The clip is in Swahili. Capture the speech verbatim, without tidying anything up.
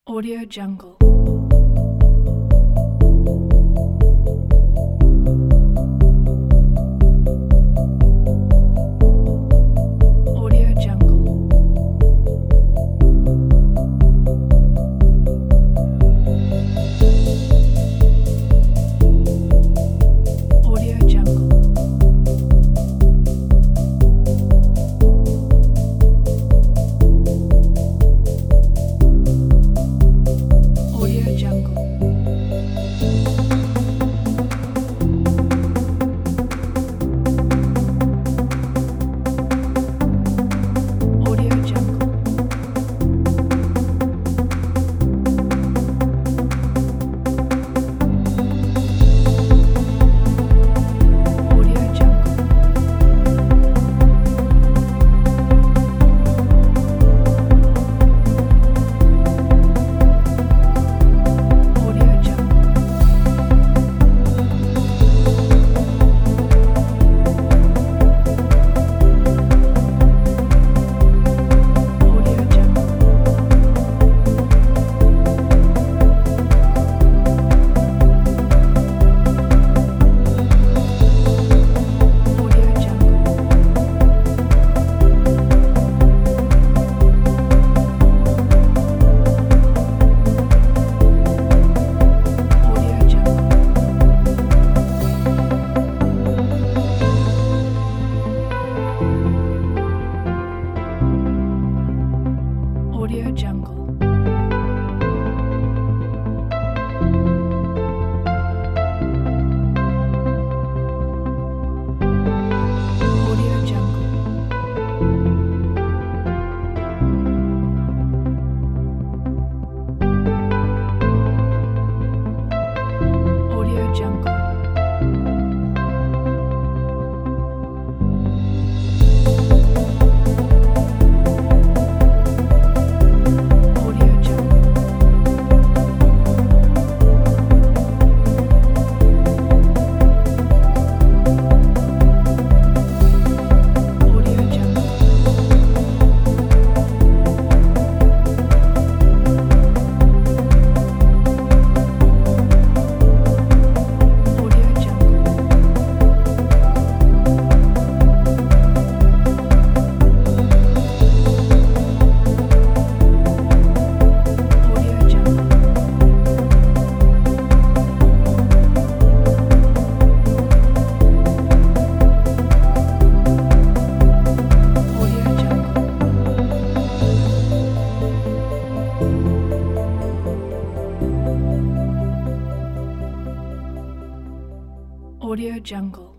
Audio Jungle. Audio Jungle. Audio Jungle. Audio Jungle. Audio Jungle. Audio Jungle. Audio Jungle. Audio Jungle. Audio Jungle. Audio Jungle. Audio Jungle. Audio Jungle. Audio Jungle. Audio Jungle. Audio Jungle. Audio Jungle. Audio Jungle. Audio Jungle. Audio Jungle.